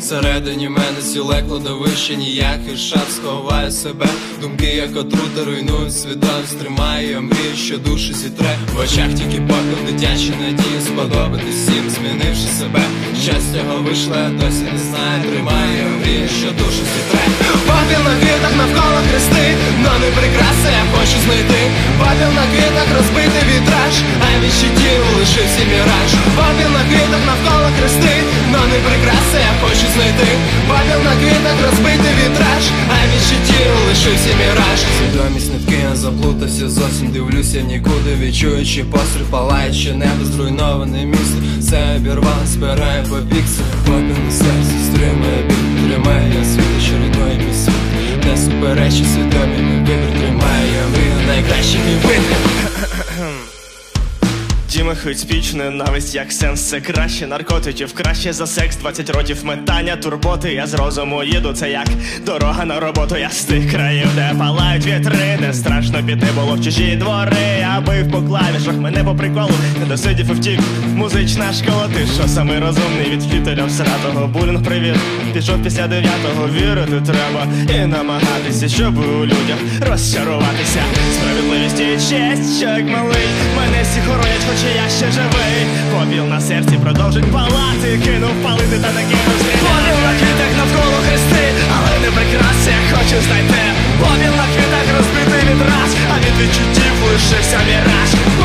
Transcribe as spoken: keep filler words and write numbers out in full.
Всередині мене сіле кладовище, ніякий шар сховає себе. Думки як отрута руйнують свідомість, тримає я мрію, що душу зітре. В очах тільки попіл, дитячі надії сподобатись всім, змінивши себе. Щастя його вийшло, я досі не знаю, тримає я мрію, що душу зітре. Попіл на квітах навколо хрести, но не прикраси я хочу знайти. Попіл на квітах розбитий вітраж, а від щитів лишився міраж. Попіл на квітах навколо хрести, но не прикраси я хочу знайти. Попіл на квітах розбитий вітраж, а від щитів лишився міраж. Свідомість нитки, я заплутався зовсім, дивлюся нікуди, відчуючи постріл, палаючи небо, зруйноване місто. Все обірвало, спирає по пікселю. Попіл на серці стримує біль, тримає я світло, що рідної пісні. Не суперечі свідомі, мій вибір тримає я мрію, найкращий мій вибір. Діми хить спіч, ненависть як сенс, це краще. Наркотиків краще за секс, двадцять років метання, турботи. Я з розуму їду, це як дорога на роботу. Я з тих країв, де палають вітри, де страшно піти було в чужі двори. Я бив по клавішах, мене по приколу не досидів і втік. Музична школа, ти що самий розумний від вчителя всратого. Булінг привіт, пішов після дев'ятого, вірити треба і намагатися, щоб у людях розчаруватися. Справедливість і честь, що як малий, мене всі хоронять, хоч я ще живий. Попіл на серці продовжить палати, кинув палити та не кинув стріляти. Попіл на квітах навколо хрести, але не прикраси я хочу знайти. Попіл на квітах розбитий вітраж, а від відчуттів лишився міраж.